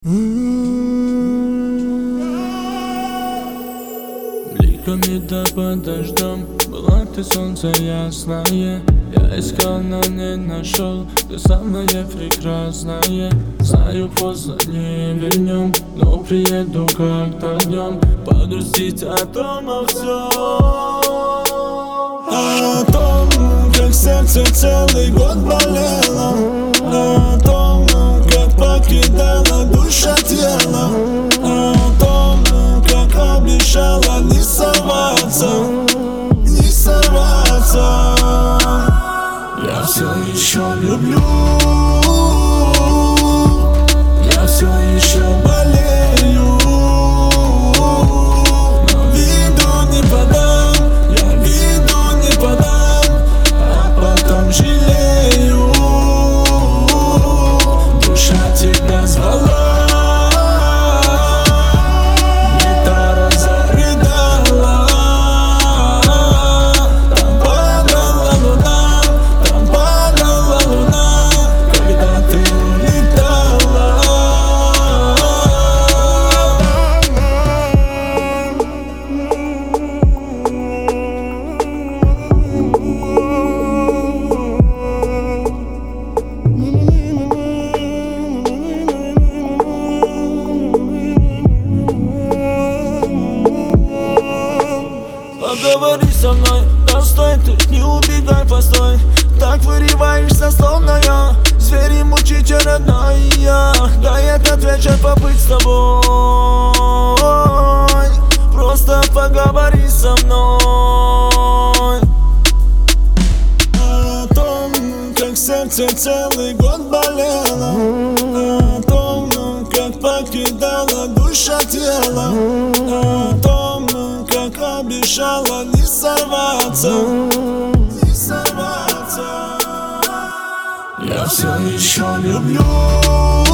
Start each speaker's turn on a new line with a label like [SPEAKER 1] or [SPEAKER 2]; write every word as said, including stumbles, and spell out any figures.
[SPEAKER 1] Бликами да под дождем была ты солнце ясное. Я искал, но не нашел. Ты самая прекрасная. Знаю, поздно не вернем, но приеду как-то днем погрустить о том, о всем.
[SPEAKER 2] О том, как сердце целый год болело, о том, как покидала душа тело, о том, как обещала не сорваться, не сорваться. Я все еще люблю, я все еще болею, но виду не подам, я виду не подам, а потом жалею. Душа тебя звала, гитара зарыдала, там падала луна, там падала луна, когда ты улетала.
[SPEAKER 1] Поговори со мной, да стой ты, не убегай, постой. Так вырываешься, словно я зверь и мучитель родная. Дай этот вечер побыть с тобой, просто поговори со мной.
[SPEAKER 2] О том, как сердце целый год болело, о том, как покидала душа тело, о том, как обещала не сорваться, не сорваться. Я все еще люблю,